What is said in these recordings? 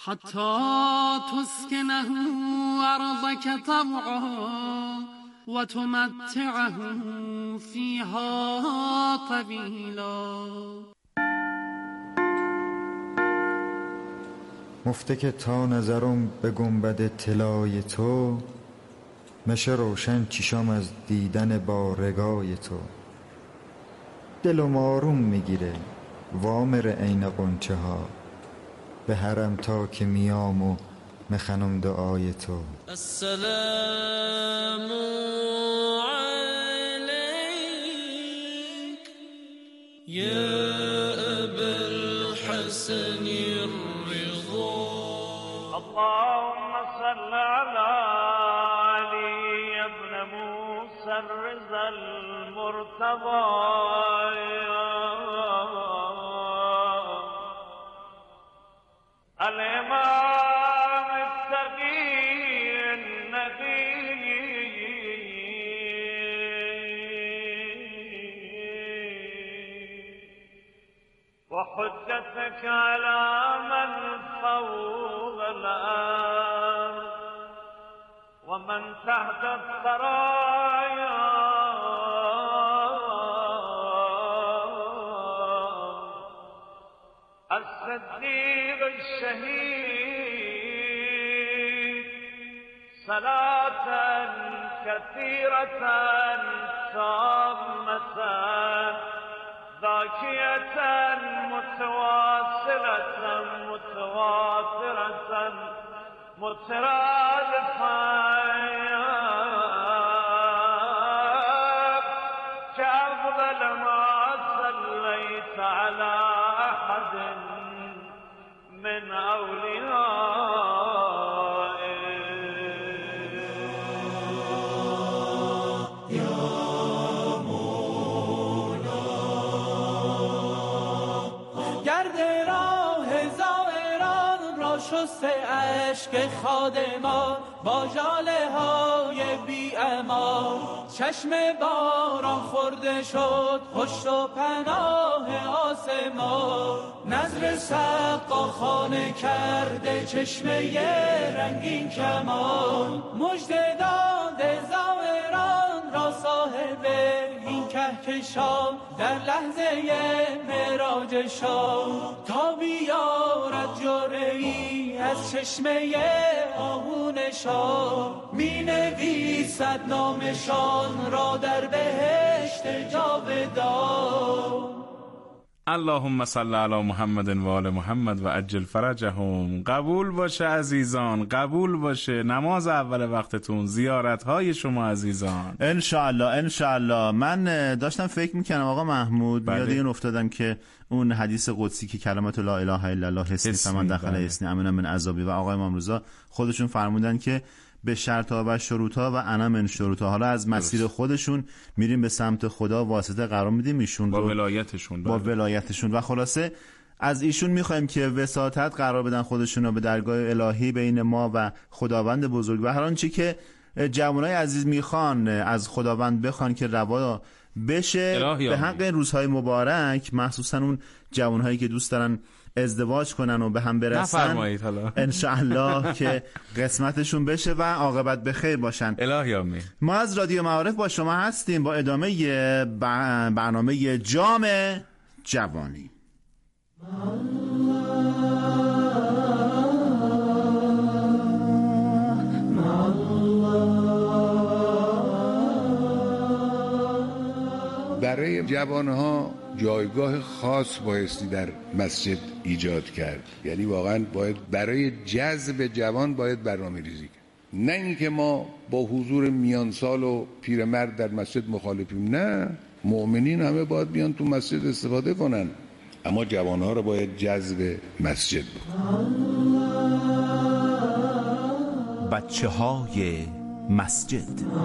حتى تسكنه أرضك طوعا وتمتعه فيها طویلا. مفته که تا نظرم به گنبد طلای تو، مشه روشن چشام از دیدن با رگای تو. دلم آروم میگیره وامر عین غنچه ها، به حرم تا که میام و مخنم دعای تو. السلام علیک یا ابا الحسن الرضا. اللهم صل على علي ابن موسى الرضا المرتضى الإمام التقي النبي وحجتك على من فوق الأرض ومن تحت الثرايا الصديق الشهيد صلاة كثيرة تامة ذاكية متواصلة متواترة مترادفة كأفضل ما صليت على أحد من أوليائه. يا مولا گرد راه زائران را شست اشک خادمان با ژاله های بی امان. چشم باران خورده شد پشت و پناه آسمان. نظر سقا خانه کرده چشمه رنگین کمان. مژده داده زائران را صاحب این کهکشان در لحظه معراج شان. تا بیارد جرعه‌ای از چشمه آهون شان. می نویسد نامشان را در بهشت جاودان. اللهم صل علی محمد و آل محمد و عجل فرجهم. قبول باشه عزیزان، قبول باشه نماز اول وقتتون، زیارت‌های شما عزیزان، انشاءالله انشاءالله. من داشتم فکر میکنم آقا محمود، یاد این افتادم که اون حدیث قدسی که کلمات لا اله الا الله حسنی فمن دخل حسنی امن من عذابی و آقای امام رضا خودشون فرمودن که به شرط‌ها و شروط‌ها و انا من شروط‌ها. حالا از مسیر خودشون میریم به سمت خدا، واسطه قرار میدیم ایشون با رو ولایتشون و خلاصه از ایشون میخوایم که وساطت قرار بدن خودشون رو به درگاه الهی بین ما و خداوند بزرگ و هر آنچه که جوانای عزیز میخوان از خداوند بخوان که روا بشه به حق روزهای مبارک، مخصوصا اون جوانهایی که دوست دارن ازدواج کنن و به هم برسن انشاءالله که قسمتشون بشه و عاقبت به خیر باشن. الهی آمین. ما از رادیو معارف با شما هستیم با ادامه برنامه جام جوانی. برای جوانها جایگاه خاص بایستی در مسجد ایجاد کرد. یعنی واقعا باید برای جذب جوان باید برنامه ریزی کرد، نه اینکه ما با حضور میانسال و پیرمرد در مسجد مخالفیم. نه، مؤمنین همه باید بیان تو مسجد استفاده کنن، اما جوانها رو باید جذب مسجد بکنن. بچه های مسجد.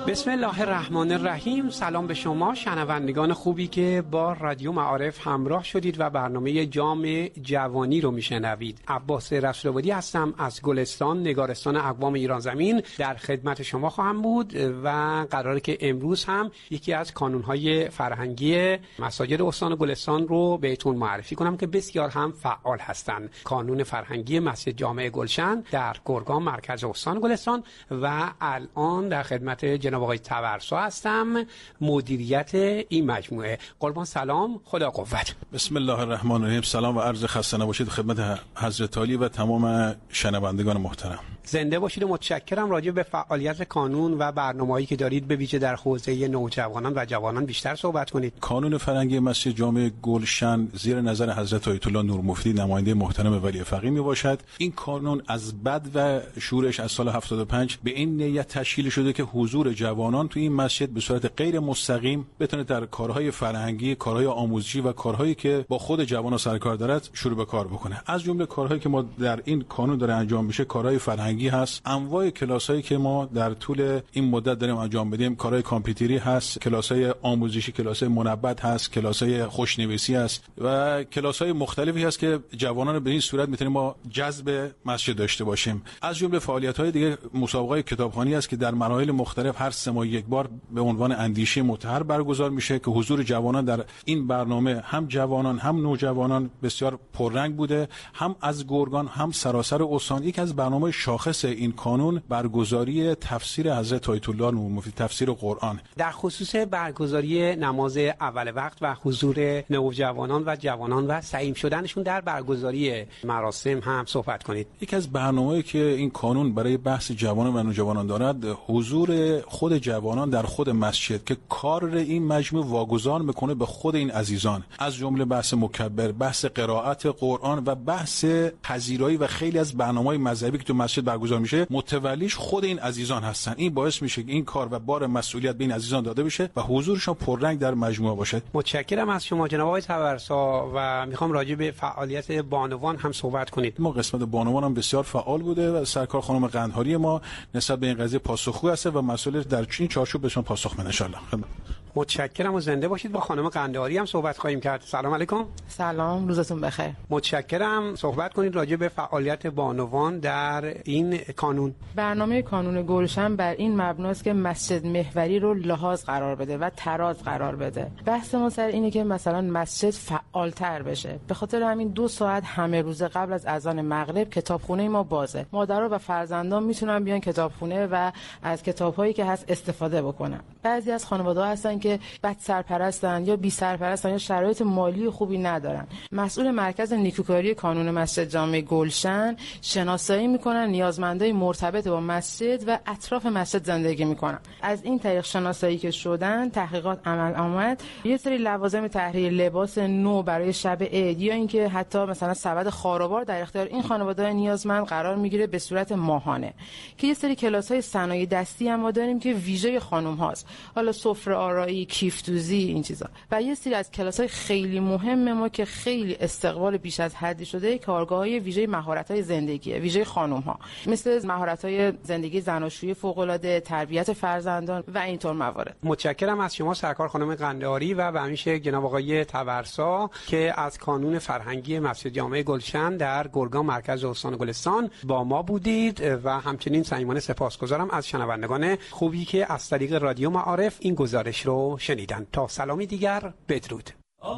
بسم الله الرحمن الرحیم. سلام به شما شنوندگان خوبی که با رادیو معارف همراه شدید و برنامه جام جوانی رو میشنوید. عباس رسول‌آبادی هستم از گلستان نگارستان اقوام ایران زمین، در خدمت شما خواهم بود و قراره که امروز هم یکی از کانون‌های فرهنگی مساجد استان گلستان رو بهتون معرفی کنم که بسیار هم فعال هستند. کانون فرهنگی مسجد جامع گلشن در گرگان مرکز استان گلستان و الان در خدمت جناب آقای تبرسا هستم، مدیریت این مجموعه. قربان سلام، خدا قوت. بسم الله الرحمن الرحیم. سلام و عرض خسته نباشید خدمت حضرت عالی و تمام شنوندگان محترم. زنده باشید و متشکرم. راجع به فعالیت کانون و برنامه‌هایی که دارید به ویژه در حوزه نوجوانان و جوانان بیشتر صحبت کنید. کانون فرهنگی مسجد جامع گلشن زیر نظر حضرت آیت الله نور مفتی نماینده محترم ولی فقیه میباشد. این کانون از بد و شورش از سال 75 به این نیت تشکیل شده که حضور جوانان تو این مسجد به صورت غیر مستقیم بتونه در کارهای فرهنگی، کارهای آموزشی و کارهایی که با خود جوانان سر کار دارد شروع به کار بکنه. از جمله کارهایی که ما در این کانون داره انجام میشه کارهای فرهنگی هست. انواع کلاسایی که ما در طول این مدت داریم انجام بدیم، کارهای کامپیوتری هست، کلاسای آموزشی، کلاسای منبت هست، کلاسای خوشنویسی هست و کلاسای مختلفی هست که جوانان به این صورت میتونیم ما جذب مسجد داشته باشیم. از جمله فعالیت‌های دیگه مسابقه کتابخوانی است که در مراحل مختلف هر 3 ماه یک بار به عنوان اندیشه مطهر برگزار میشه که حضور جوانان در این برنامه هم جوانان هم نوجوانان بسیار پررنگ بوده، هم از گرگان هم سراسر استان. یک از برنامه‌های شاخص این کانون برگزاری تفسیر حضرت آیت الله نور مفتی، تفسیر قرآن. در خصوص برگزاری نماز اول وقت و حضور نوجوانان و جوانان و سعیم شدنشون در برگزاری مراسم هم صحبت کنید. یک از برنامه‌ای که این کانون برای بحث جوانان و نوجوانان دارد حضور خود جوانان در خود مسجد که کار این مجموعه واگذار میکنه به خود این عزیزان، از جمله بحث مکبر، بحث قرائت قرآن و بحث پذیرایی و خیلی از برنامه‌های مذهبی که تو مسجد برگزار میشه متولیش خود این عزیزان هستن. این باعث میشه که این کار و بار مسئولیت به این عزیزان داده بشه و حضورشون پررنگ در مجموعه باشه. متشکرم از شما جناب آقای تبرسا و میخوام راجع به فعالیت بانوان هم صحبت کنید. ما قسمت بانوان هم بسیار فعال بوده و سرکار خانم قندهاری ما نسبت به این قضیه پاسخگو هست و مسئول در این چارچوب بهشون پاسخ میده ان شاء الله. متشکرم و زنده باشید. با خانم قندهاری هم صحبت خواهیم کرد. سلام علیکم. سلام، روزتون بخیر. متشکرم. صحبت کنید راجع به فعالیت بانوان در این کانون. برنامه کانون گلشن بر این مبناست که مسجد محوری رو لحاظ قرار بده و تراز قرار بده. بحث ما سر اینه که مثلا مسجد فعالتر بشه. به خاطر همین 2 ساعت همه روز قبل از اذان مغرب کتابخونه ما بازه. مادرها و فرزندان میتونن بیان کتابخونه و از کتابایی که هست استفاده بکنن. بعضی از خانواده‌ها هستن که بد سرپرستن یا بی سرپرستن یا شرایط مالی خوبی ندارن. مسئول مرکز نیکوکاری کانون مسجد جامع گلشن شناسایی میکنن نیازمندای مرتبط با مسجد و اطراف مسجد زندگی میکنن. از این طریق شناسایی که شدن تحقیقات عمل آمد، یه سری لوازم تحریر لباس نو برای شب عید یا اینکه حتی مثلا سبد خاروبار در اختیار این خانواده‌های نیازمند قرار میگیره به صورت ماهانه. که یه سری کلاس‌های صنایع دستی هم ما داریم که ویژه خانم هاست، حالا سفره آرایی، کیف دوزی، این چیزا. و یه سری از کلاس‌های خیلی مهم ما که خیلی استقبال بیش از حدی شده، کارگاه‌های ویژه مهارت‌های زندگی ویژه خانم‌ها، مثل مهارت‌های زندگی زناشویی فوق‌العاده، تربیت فرزندان و اینطور موارد. متشکرم از شما سرکار خانم قندهاری و به همیشه جناب آقای تبرسا که از کانون فرهنگی مسجد جامع گلشن در گرگان مرکز استان گلستان با ما بودید و همچنین صمیمانه سپاسگزارم از شنوندگان خوبی که از طریق رادیو معارف این گزارش رو شنیدن. تا سلامی دیگر، بدرود.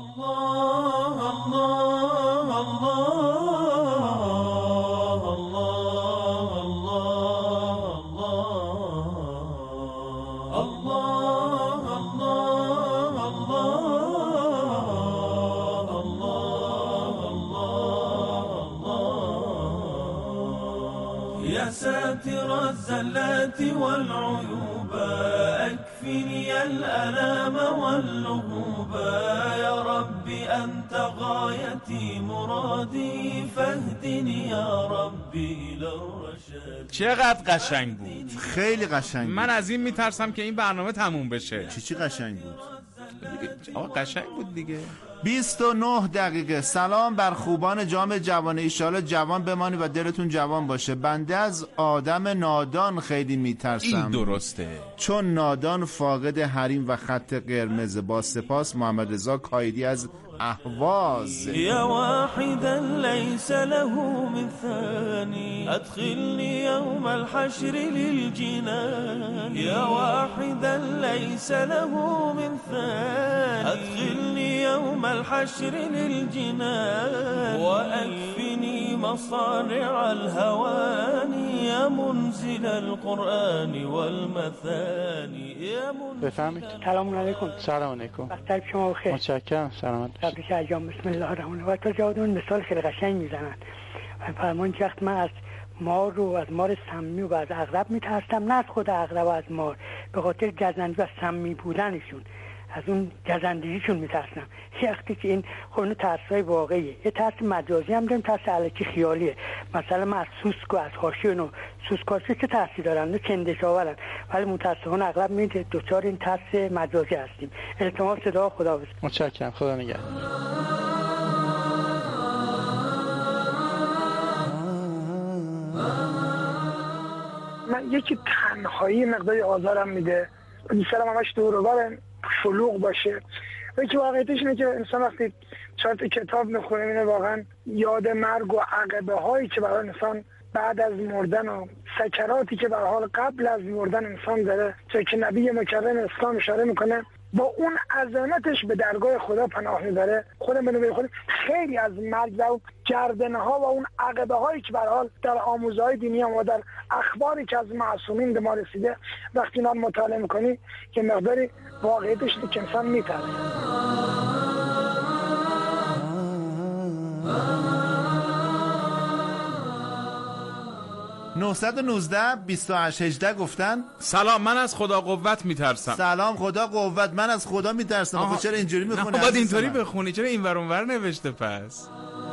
الله الله يا ساتر الزلات والعيوب أكفني الألام واللهوب يا ربي أنت غايتي مرادي فاهدني يا ربي إلى الرشاد. چقدر قشنگ بود، خیلی قشنگ بود. من از این میترسم که این برنامه تموم بشه. چی قشنگ بود؟ آقا قشنگ بود دیگه. 29 دقیقه. سلام بر خوبان جام جوانی، ایشالا جوان بمانی و دلتون جوان باشه. بنده از آدم نادان خیلی میترسم. این درسته، چون نادان فاقد حریم و خط قرمز. با سپاس محمد رضا کایدی از اهواز. یا واحدا لیس له من ثانی ادخلنی یوم الحشر للجنان. یا واحدا لیس له من ثانی ادخلنی یوم الحشر للجنان. واکفنی مصارع الهوانی یا منزل القرآن والمثانی. بفهمید. سلام علیکم. سلام علیکم. وقت شما بخیر. متشکرم. سلامت باشید. تبریک ایام. بسم الله الرحمن الرحیم. تو جوادون مثال خیلی قشنگ میزنن. فرمان که وقت من از مار رو، از مار سمی و از عقرب میترسم، نه از خود عقرب و از مار، به خاطر گزندگی و سمی بودنشون، از اون گزندگیشون میترسم. یه وقتی که این خونه ترسای واقعیه، یه ترس مجازی هم داریم، ترس الکی خیالیه. مثلا من از سوسک و از حاشیه و سوسکاشی چه ترسی دارن؟ نه چندش آورن، ولی متاسفانه اغلب میده دوچار این ترس مجازی هستیم. التماس دعا خداحافظ. متشکرم. خدا نگهدار. من یکی تنهایی مقداری آزارم میده، دوست دارم همش دور و بر شلوغ باشه. یکی واقعیتش اینه که انسان وقتی چهار تا کتاب میخونه اینه واقعا یاد مرگ و عقبه هایی که برای انسان بعد از مردن و سکراتی که به حال قبل از مردن انسان داره، چون که نبی مکرم اسلام اشاره میکنه با اون عظمتش به درگاه خدا پناه میبره. خودم به خودم خیلی از مرگ و گردنه ها و اون عقبه هایی که به حال در آموزهای دینی و در اخباری که از معصومین به ما رسیده وقتی اینا مطالعه میکنی که مقداری واقعیتش که انسان میتره. 919-28-18 گفتن سلام من از خدا قوت میترسم. سلام خدا قوت، من از خدا میترسم. آخه چرا اینجوری میخونی؟ نه باید اینطوری بخونی، چرا این ور اون ور نوشته پس؟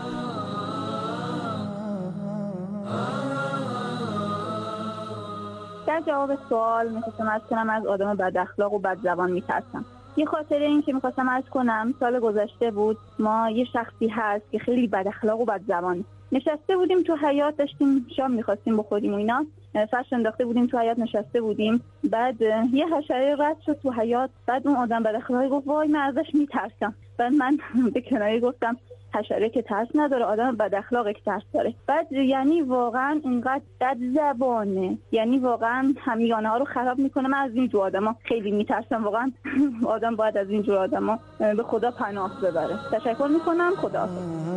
در جواب سوال میخواستم عرض کنم از آدم بد اخلاق و بد زبان میترسم. یه خاطره این که میخواستم عرض کنم، سال گذشته بود، ما یه شخصی هست که خیلی بد اخلاق و بد زبان، نشسته بودیم تو حیاط، داشتیم شام میخواستیم بخوریم و اینا، فرش انداخته بودیم تو حیاط نشسته بودیم، بعد یه حشره رد شد تو حیاط، بعد اون آدم بد اخلاقی گفت وای من ازش میترسم. بعد من به کنایه گفتم حشره که ترس نداره، آدم بد اخلاقی که ترس داره. بعد یعنی واقعا اینقدر بد زبانه، یعنی واقعا همیانه ها رو خراب میکنه. من از این جور آدما خیلی میترسم، واقعا آدم باید از این جور آدما به خدا پناه ببره. تشکر میکنم. خدا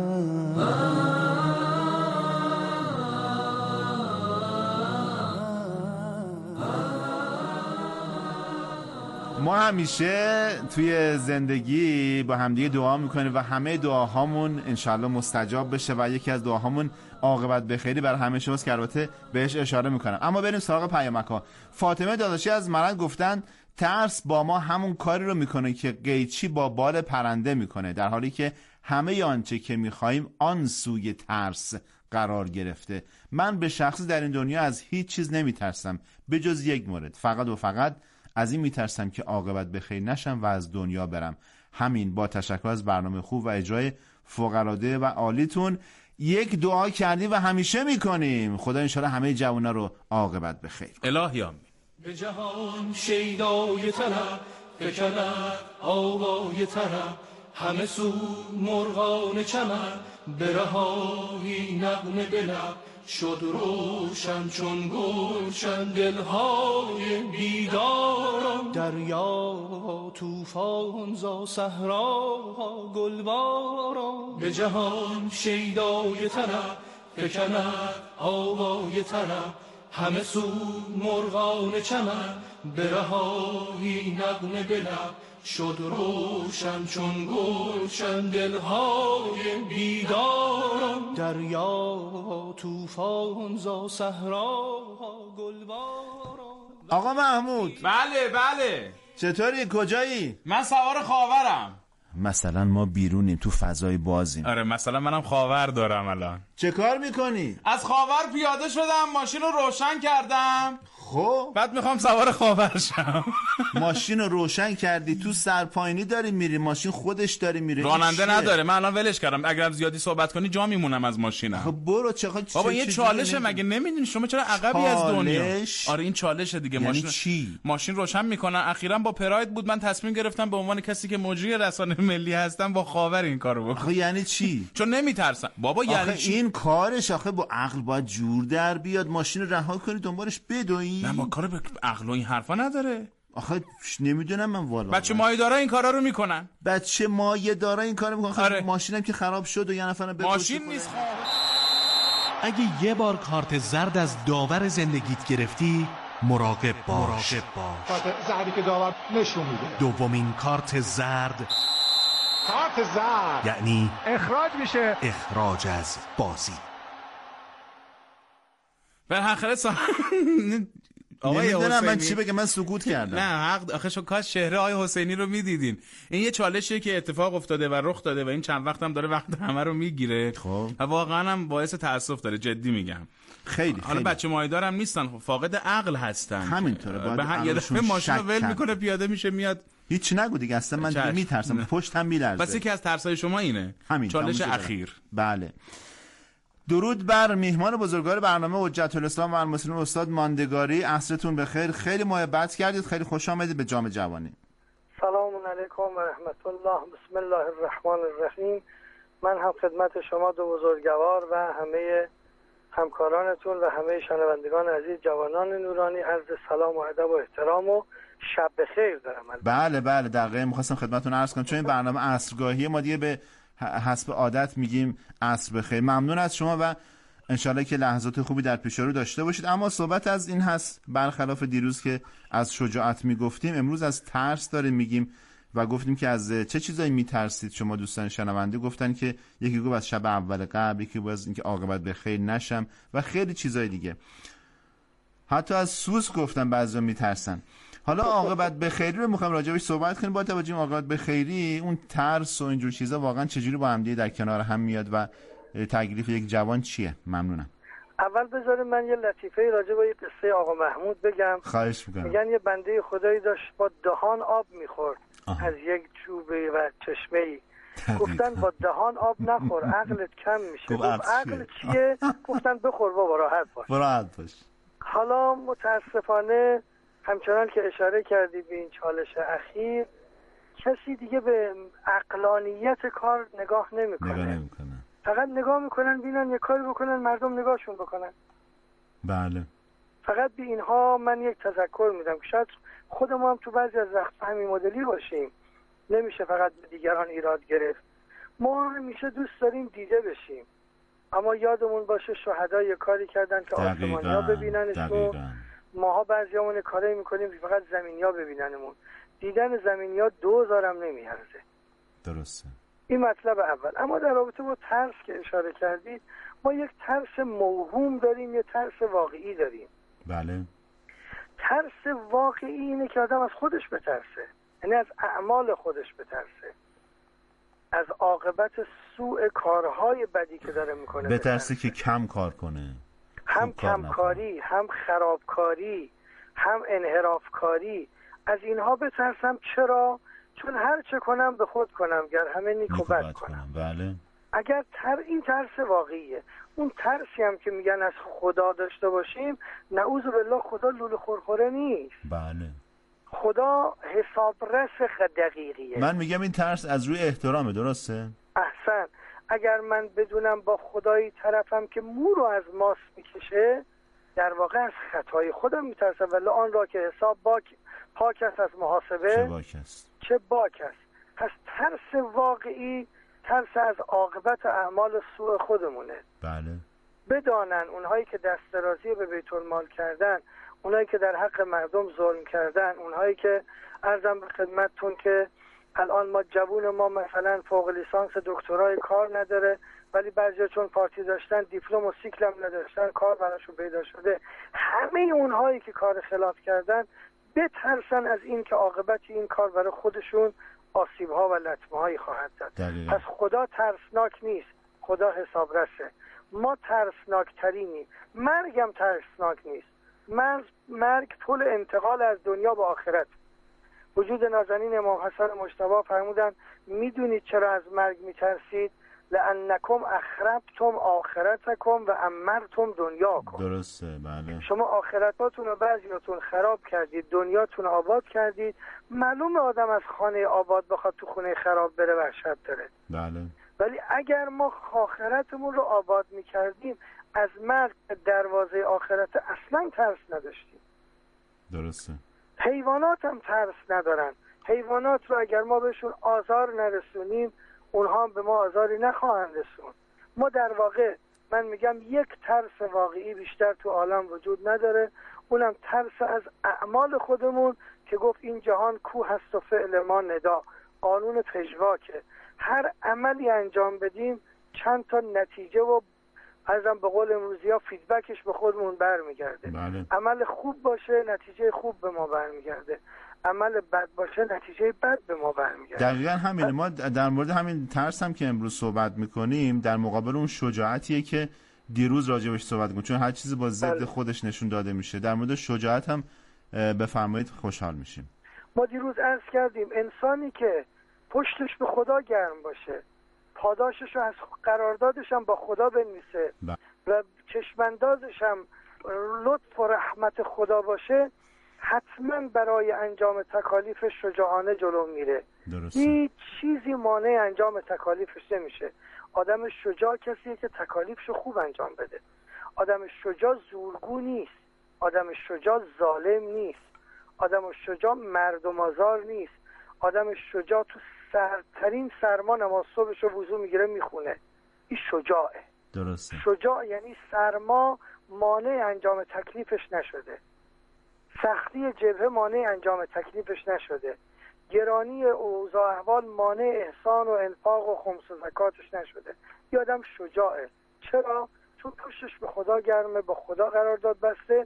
ما همیشه توی زندگی با همدیگه دعا میکنیم و همه دعاهامون انشالله مستجاب بشه و یکی از دعاهامون عاقبت بخیری برای همه شماست که البته بهش اشاره میکنم. اما بریم سراغ پیامک‌ها. فاطمه داداشی از مرند گفتن ترس با ما همون کاری رو میکنه که قیچی با بال پرنده میکنه، در حالی که همه آنچه که میخواییم آن سوی ترس قرار گرفته. من به شخصی در این دنیا از هیچ چیز نمیترسم به جز یک مورد، فقط و فقط از این میترسم که عاقبت بخیر نشم و از دنیا برم. همین. با تشکر از برنامه خوب و اجرای فوق‌العاده و عالیتون. یک دعا کردیم و همیشه میکنیم، خدا انشاءالله همه جوانا رو عاقبت بخیر. الهی آمین. به جهان شیدای طلب فکند آوای طرب، همه سو مرغان چمن برهایی نغمه بلب، شد روشن چون گلشن دلهای بیداران، دریا توفان زا صحرا گلباران. به جهان شیدای طرب فکند آوای طرب، همه سو مرغان چمن برهایی نغمه بلب، شد روشن چون گلشن دلهای بیداران، دریا توفان زا صحرا گلباران. آقا محمود. بله چطوری؟ کجایی؟ من سوار خاورم. مثلا ما بیرونیم تو فضای بازیم. آره مثلا منم خاور دارم الان. چه کار میکنی؟ از خاور پیاده شدم، ماشین رو روشن کردم، خب بعد میخوام سوار خاور شم. ماشین رو روشن کردی، تو سرپاینی داری میری، ماشین خودش داری میره، راننده نداره. من الان ولش کردم، اگر زیادی صحبت کنی جا میمونم از ماشینم. خب برو. بابا یه چالشه، مگه نمیدونی شما چرا عقبی از دنیا؟ آره این چالشه دیگه. یعنی چی؟ ماشین روشن میکنن. اخیراً با پراید بود، من تصمیم گرفتم به عنوان کسی که مجری رسانه ملی هستم با خاور این کارو بکنم. آخه یعنی چی؟ چون نمیترسم. بابا یعنی چی؟ این کارش آخه با عقل باید جور در بیاد، ماشین رو رها کنی دنبالش بدوی. نه با کار به عقل و این حرفا نداره. آخه نمیدونم من والا. بچه مایه‌دارا این کارا رو میکنن. بچه مایه‌دارا این کارو میکنن. آره. ماشینم که خراب شد و یه نفر ماشین نیست. اگه یه بار کارت زرد از داور زندگیت گرفتی، مراقب باش. کارت زردی که داور نشون میده. دومین کارت زرد یعنی اخراج میشه. اخراج از بازی. به آخر نمیدونم من چی بگم، من سکوت کردم. نه حق آخه شو کاش چهره آقای حسینی رو میدیدین. این یه چالشیه که اتفاق افتاده و رخ داده و این چند وقت هم داره وقت همه رو میگیره. خب و واقعا هم باعث تاسف داره، جدی میگم. خیلی حالا بچه مایه‌دار هم نیستن، فاقد عقل هستن. همینطوره. باید یه دفعه ماشین رو ول میکنه، پیاده میشه، میاد. هیچ نگو دیگه، اصلا من میترسم، پشتم میلرزه. بس یکی از ترسای شما اینه. چالش اخیر. بله. درود بر میهمان بزرگوار برنامه حجت الاسلام و المسلمین استاد ماندگاری. عصرتون بخیر. خیلی محبت کردید، خیلی خوش آمدید به جام جوانی. سلام علیکم و رحمت الله. بسم الله الرحمن الرحیم. من هم خدمت شما دو بزرگوار و همه همکارانتون و همه شنوندگان عزیز جوانان نورانی عرض سلام و ادب و احترام و شب بخیر دارم. بله دقیقاً می‌خواستم خدمتتون عرض کنم، چون این برنامه عصرگاهی ما دیگه به حسب عادت میگیم عصر بخیر. ممنون از شما و انشالله که لحظات خوبی در پیش رو داشته باشید. اما صحبت از این هست، برخلاف دیروز که از شجاعت میگفتیم، امروز از ترس داریم میگیم و گفتیم که از چه چیزایی میترسید شما دوستان شنونده. گفتن که یکی گفت از شب اول قبل، یکی گفت از اینکه عاقبت به خیر نشم و خیلی چیزای دیگه. حتی از سوز گفتن بعضیا میترسن. حالا عاقبت به خیری رو میخوام راجعش صحبت کنیم. با توجه به عاقبت به خیری، اون ترس و اینجور چیزا واقعا چجوری با هم دیگه در کنار هم میاد و تکلیف یک جوان چیه؟ ممنونم. اول بذارید من یه لطیفه راجع به قصه آقا محمود بگم. خواهش میکنم. میگن یه بنده خدایی داشت با دهان آب میخورد از یک چوبه و چشمه‌ای. گفتن با دهان آب نخور، عقلت کم میشه. گفت عقل چیه؟ گفتن بخور بابا، راحت باش. حالا متاسفانه همچنان که اشاره کردی به این چالش اخیر، کسی دیگه به عقلانیت کار نگاه نمیکنه. فقط نگاه میکنن بینن یه کاری بکنن مردم نگاهشون بکنن. بله. فقط به اینها من یک تذکر میدم که شاید خود ما هم تو بعضی از وقت همین مدلی باشیم. نمیشه فقط به دیگران ایراد گرفت. ما همیشه دوست داریم دیده بشیم، اما یادمون باشه شهدا کاری کردن که آسمانیا ببیننشون. ماها بعضیامون کاری میکنیم که فقط زمینیا ببیننمون. دیدن زمینیا 2000 هم نمیارزه. درسته. این مطلب اول. اما در رابطه با ترس که اشاره کردید، ما یک ترس موهوم داریم، یک ترس واقعی داریم. بله. ترس واقعی اینه که آدم از خودش بترسه، یعنی از اعمال خودش بترسه، از عاقبت سوء کارهای بدی که داره میکنه بترسه که کم کار کنه، هم کمکاری، هم خرابکاری، هم انحرافکاری. از اینها بترسم. چرا؟ چون هر چه کنم به خود کنم گر همه نیک و بد کنم. بله. اگر این ترس واقعیه. اون ترسی هم که میگن از خدا داشته باشیم، نعوذ بالله خدا لوله خورخوره نیست. بله. خدا حسابرس دقیقیه. من میگم این ترس از روی احترامه. درسته؟ احسن. اگر من بدونم با خدایی طرفم که مو رو از ماست میکشه، در واقع از خطای خودم میترسم. ولی آن را که حساب پاک است از محاسبه چه باک است. پس ترس واقعی ترس از عاقبت اعمال سوء خودمونه. بله. بدانن اونهایی که دست درازی به بیت المال کردن، اونهایی که در حق مردم ظلم کردن، اونهایی که عرضم به خدمتتون که الان ما جوون ما مثلا فوق لیسانس دکترای کار نداره، ولی بعضیا چون پارتی داشتن دیپلم و سیکل هم نداشتن کار براشون پیدا شده. همه اونهایی که کار خلاف کردن بترسن از این که عاقبت این کار برای خودشون آسیب‌ها و لطمه‌هایی خواهد زد. پس خدا ترسناک نیست، خدا حسابرسه. ما ترسناکترینیم. مرگم ترسناک نیست. مرگ پل انتقال از دنیا به آخرت. وجود نازنین امام حسن مجتبی فرمودن میدونید چرا از مرگ میترسید؟ لأنکم اخربتم آخرتکم و امرتم دنیاکم. درسته، بله. شما آخرتاتون رو بعضیاتون خراب کردید، دنیاتون رو آباد کردید. معلوم آدم از خانه آباد بخواد تو خونه خراب بره وحشت داره. بله. ولی اگر ما آخرتمون رو آباد میکردیم از مرگ دروازه آخرت اصلا ترس نداشتیم. درسته. حیوانات هم ترس ندارن. حیوانات رو اگر ما بهشون آزار نرسونیم اونها به ما آزاری نخواهند رسون. ما در واقع من میگم یک ترس واقعی بیشتر تو عالم وجود نداره، اونم ترس از اعمال خودمون که گفت این جهان کوه هست و فعل ما ندا، قانون پژواکه. هر عملی انجام بدیم چند تا نتیجه و ازم به قول امروزی ها فیدبکش به خودمون برمیگرده. بله. عمل خوب باشه نتیجه خوب به ما برمیگرده، عمل بد باشه نتیجه بد به ما برمیگرده. دقیقاً همینه. ما در مورد همین ترس هم که امروز صحبت میکنیم در مقابل اون شجاعتیه که دیروز راجبش صحبت میکنیم، چون هر چیزی با ضد خودش نشون داده میشه. در مورد شجاعت هم بفرمایید خوشحال میشیم. ما دیروز عرض کردیم انسانی که پشتش به خدا گرم باشه، پاداشش رو از قراردادش هم با خدا بنویسه و چشماندازش هم لطف و رحمت خدا باشه، حتما برای انجام تکالیفش شجاعانه جلو میره. هیچ چیزی مانع انجام تکالیفش نمیشه. آدم شجاع کسیه که تکالیفشو خوب انجام بده. آدم شجاع زورگو نیست، آدم شجاع ظالم نیست، آدم شجاع مردم آزار نیست، آدم شجاع تو سرترین سرما نماز صبحش رو وضو میگیره میخونه. این شجاعه. درسته. شجاع یعنی سرما مانع انجام تکلیفش نشده، سختی جبهه مانع انجام تکلیفش نشده، گرانی اوضاع احوال مانع احسان و انفاق و خمس و زکاتش نشده. یه آدم شجاعه. چرا؟ چون پشتش به خدا گرمه، با خدا قرارداد بسته،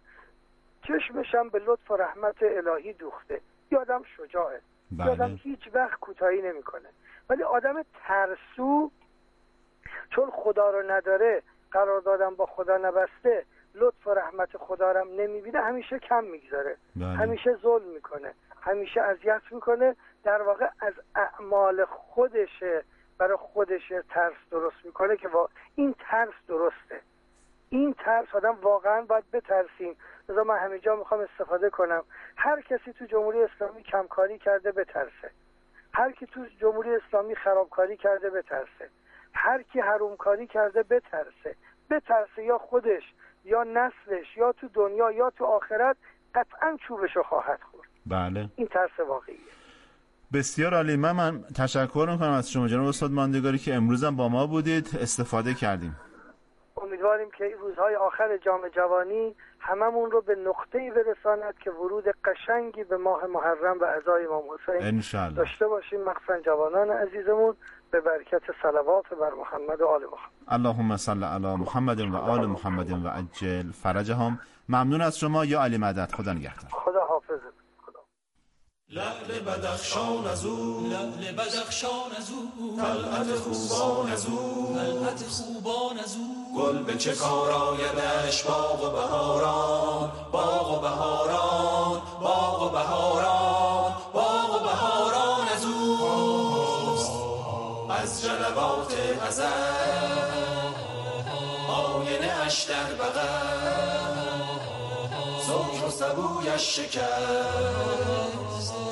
چشمش هم به لطف و رحمت الهی دوخته. یه آدم شجاعه. بله. یه آدم هیچ وقت کوتاهی نمیکنه. ولی آدم ترسو چون خدا رو نداره، قراردادم با خدا نبسته، لطف و رحمت خدا رو هم نمیبینه، همیشه کم میگذاره. همیشه ظلم میکنه، همیشه اذیت میکنه. در واقع از اعمال خودشه، برای خودشه ترس درست میکنه که این ترس درسته. این ترس آدم واقعا باید بترسیم. لذا من همینجا میخوام استفاده کنم. هر کسی تو جمهوری اسلامی کمکاری کرده بترسه، هر کی تو جمهوری اسلامی خرابکاری کرده بترسه، هر کی حرومکاری کرده بترسه یا خودش یا نسلش یا تو دنیا یا تو آخرت قطعا چوبشو خواهد خورد. بله. این ترس واقعیه. بسیار عالی. من تشکر میکنم از شما جناب استاد ماندگاری که امروز هم با ما بودید، استفاده کردیم. امیدواریم که این روزهای آخر جام جوانی هممون رو به نقطه‌ای برساند که ورود قشنگی به ماه محرم و عزای امام حسین داشته باشیم، مخصوصا جوانان عزیزمون، به برکت صلوات بر محمد و آل محمد. اللهم صل علی محمد و آل محمد و عجل فرجهم. ممنون از شما یا علی مدد. خدا نگهدار. خدا حافظ. لعل بدخشان از او، لعل بدخشان از او، طلعت خوبان از او، طلعت خوبان از او، گل به چه کار آیدش باغ و بهاران، باغ و بهاران، باغ و بهاران، باغ و بهاران از او، از جلوات ازل آینه اش در بغل، زوج و سبویش شکست،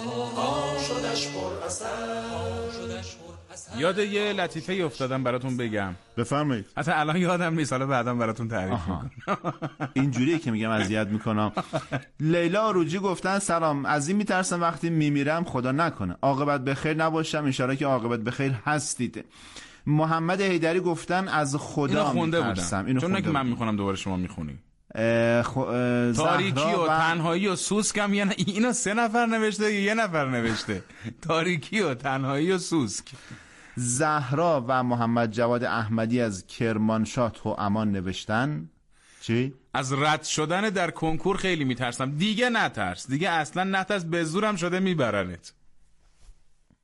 یاد یه لطیفه افتادم براتون بگم. بفرمایید. اصلا الان یادم نیست، حالا بعدم براتون تعریف میکنم. اینجوریه که میگم اذیت میکنم. لیلا آروجی گفتن سلام، از این میترسم وقتی میمیرم خدا نکنه عاقبت بخیر نباشم، اشاره که عاقبت بخیر هستید. محمد حیدری گفتن از خدا میترسم. چون نه که من میخونم دوباره شما میخونی. تاریکی و تنهایی و سوسک هم اینا 3 نفر نوشته یا 1 نفر نوشته؟ تاریکی و تنهایی و سوسک. زهرا و محمد جواد احمدی از کرمانشاه تو امان نوشتن چی؟ از رد شدن در کنکور خیلی میترسم. دیگه نترس، دیگه اصلا نترس، به زورم شده میبرنت.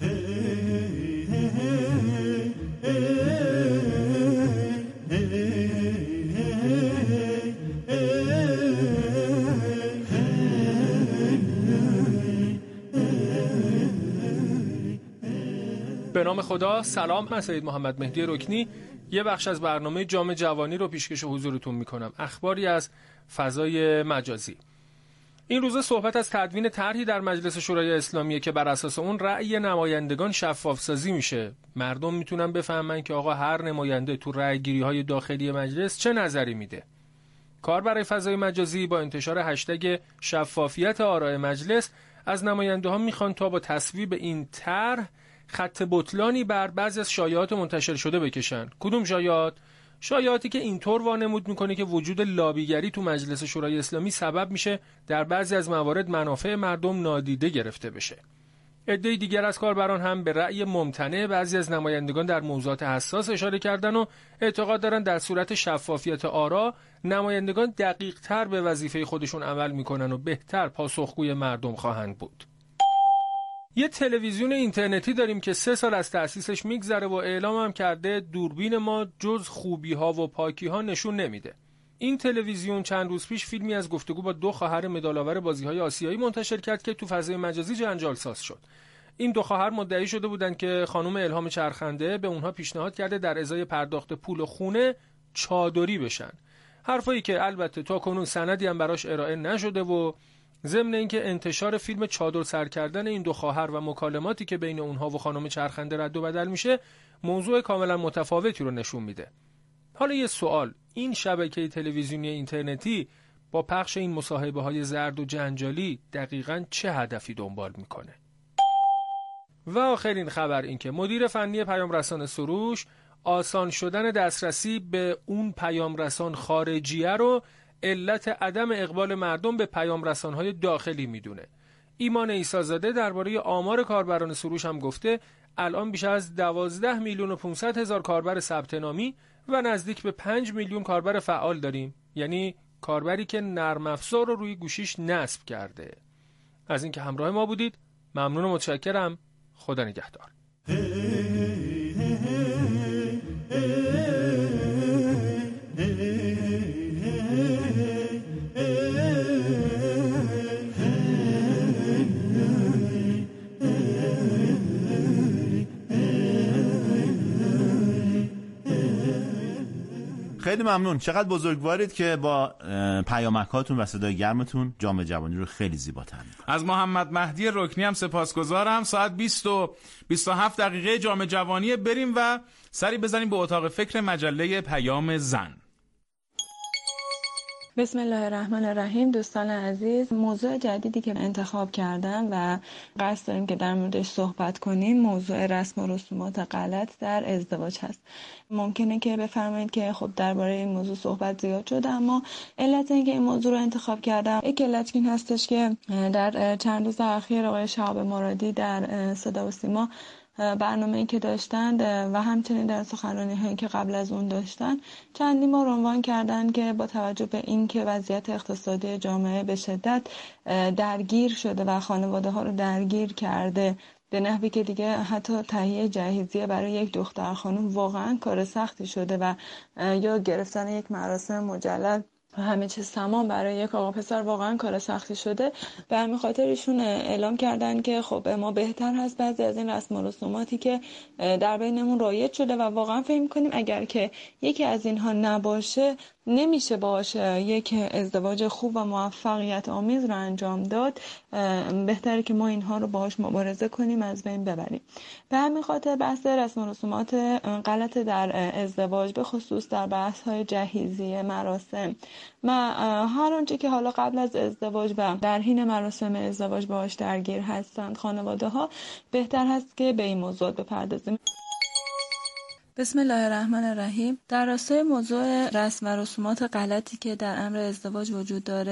به نام خدا. سلام، من سید محمد مهدی رکنی یه بخش از برنامه جام جوانی رو پیشکش حضورتون میکنم. اخباری از فضای مجازی. این روزا صحبت از تدوین طرحی در مجلس شورای اسلامیه که بر اساس اون رأی نمایندگان شفاف سازی میشه. مردم میتونن بفهمن که آقا هر نماینده تو رأی‌گیری‌های داخلی مجلس چه نظری میده. کار برای فضای مجازی با انتشار هشتگ شفافیت آراء مجلس از نماینده‌ها میخوان تا با تصویب این طرح خط بطلانی بر بعضی از شایعات منتشر شده بکشن. کدوم شایعات؟ شایعاتی که اینطور وانمود میکنه که وجود لابیگری تو مجلس شورای اسلامی سبب میشه در بعضی از موارد منافع مردم نادیده گرفته بشه. عده دیگر از کاربران هم به رأی ممتنع بعضی از نمایندگان در موضوعات حساس اشاره کردن و اعتقاد دارن در صورت شفافیت آرا نمایندگان دقیق‌تر به وظیفه خودشون عمل میکنن و بهتر پاسخگوی مردم خواهند بود. یه تلویزیون اینترنتی داریم که 3 سال از تأسیسش میگذره و اعلام هم کرده دوربین ما جز خوبی ها و پاکی ها نشون نمیده. این تلویزیون چند روز پیش فیلمی از گفتگو با 2 خواهر مدال‌آور بازی‌های آسیایی منتشر کرد که تو فضای مجازی جنجال ساز شد. این 2 خواهر مدعی شده بودند که خانم الهام چرخنده به اونها پیشنهاد کرده در ازای پرداخت پول و خونه چادری بشن. حرفایی که البته تا کنون سندی هم براش ارائه نشده و ضمن اینکه انتشار فیلم چادر سر کردن این 2 خواهر و مکالماتی که بین اونها و خانم چرخنده رد و بدل میشه موضوع کاملا متفاوتی رو نشون میده. حالا یه سوال، این شبکه تلویزیونی اینترنتی با پخش این مصاحبه‌های زرد و جنجالی دقیقاً چه هدفی دنبال میکنه؟ و آخرین خبر این که مدیر فنی پیام رسان سروش آسان شدن دسترسی به اون پیام رسان خارجیه رو علت عدم اقبال مردم به پیام رسان‌های داخلی میدونه. ایمان عیسی‌زاده درباره آمار کاربران سروش هم گفته الان بیش از 12,500,000 کاربر ثبت نامی و نزدیک به 5 میلیون کاربر فعال داریم، یعنی کاربری که نرم افزار رو روی گوشیش نصب کرده. از اینکه همراه ما بودید ممنون و متشکرم. خدا نگهدار. خیلی ممنون. چقدر بزرگوارید که با پیامکاتون و صدای گرمتون جام جوانی رو خیلی زیباتر می‌کنید. از محمد مهدی رکنی هم سپاسگزارم. ساعت 20:27 جام جوانی بریم و سری بزنیم به اتاق فکر مجله پیام زن. بسم الله الرحمن الرحیم. دوستان عزیز، موضوع جدیدی که انتخاب کردم و قصد داریم که در موردش صحبت کنیم موضوع رسم و رسومات غلط در ازدواج هست. ممکنه که بفرمایید که خب درباره این موضوع صحبت زیاد شده، اما علت اینکه این موضوع رو انتخاب کردم یک علت این هستش که در چند روز اخیر آقای شهاب مرادی در صدا و سیما برنامه‌ای که داشتند و همچنین در سخنرانی‌هایی که قبل از اون داشتن چندین بار عنوان کردن که با توجه به اینکه وضعیت اقتصادی جامعه به شدت درگیر شده و خانواده‌ها رو درگیر کرده به نحوی که دیگه حتی تهیه جهیزیه برای یک دختر خانم واقعا کار سختی شده و یا گرفتن یک مراسم مجلل همه چیز تمام برای یک آقا پسر واقعا کار سختی شده. به همین خاطر ایشون اعلام کردن که خب ما بهتر هست بعضی از این رسم و رسوماتی که در بینمون رایج شده و واقعا فکر می‌کنیم اگر که یکی از اینها نباشه نمیشه باشه یک ازدواج خوب و موفقیت آمیز رو انجام داد، بهتره که ما اینها رو باهاش مبارزه کنیم، از بین ببریم. به همین خاطر بحث رسم و رسومات غلط در ازدواج به خصوص در بحث‌های جهیزیه، مراسم و هر آنچه که حالا قبل از ازدواج و در حین مراسم ازدواج باهاش درگیر هستند خانواده‌ها، بهتر هست که به این موضوع بپردازیم. بسم الله الرحمن الرحیم. در راستای موضوع رسم و رسومات غلطی که در امر ازدواج وجود داره،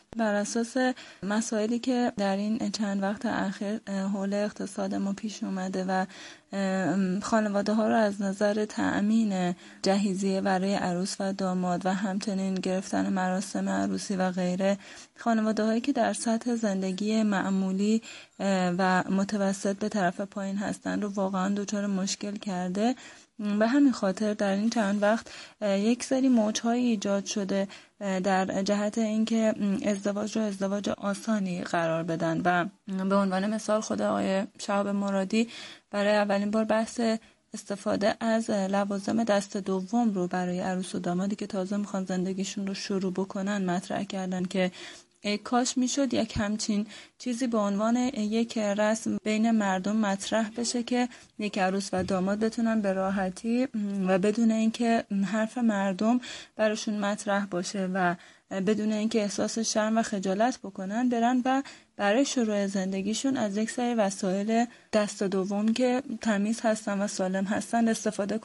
بر اساس مسائلی که در این چند وقت اخیر حول اقتصاد ما پیش اومده و خانواده ها رو از نظر تأمین جهیزیه برای عروس و داماد و همچنین گرفتن مراسم عروسی و غیره، خانواده هایی که در سطح زندگی معمولی و متوسط به طرف پایین هستن رو واقعا دچار مشکل کرده. به همین خاطر در این چند وقت یک سری موج‌های ایجاد شده در جهت اینکه ازدواج رو ازدواج آسانی قرار بدن و به عنوان مثال خود آقای شهاب مرادی برای اولین بار بحث استفاده از لوازم دست دوم رو برای عروس و دامادی که تازه میخوان زندگیشون رو شروع بکنن مطرح کردن که کاش میشد یک همچین چیزی به عنوان یک رسم بین مردم مطرح بشه که یک عروس و داماد بتونن به راحتی و بدون اینکه حرف مردم براشون مطرح باشه و بدون اینکه احساس شرم و خجالت بکنن برن و برای شروع زندگیشون از یک سری وسایل دست دوم که تمیز هستن و سالم هستن استفاده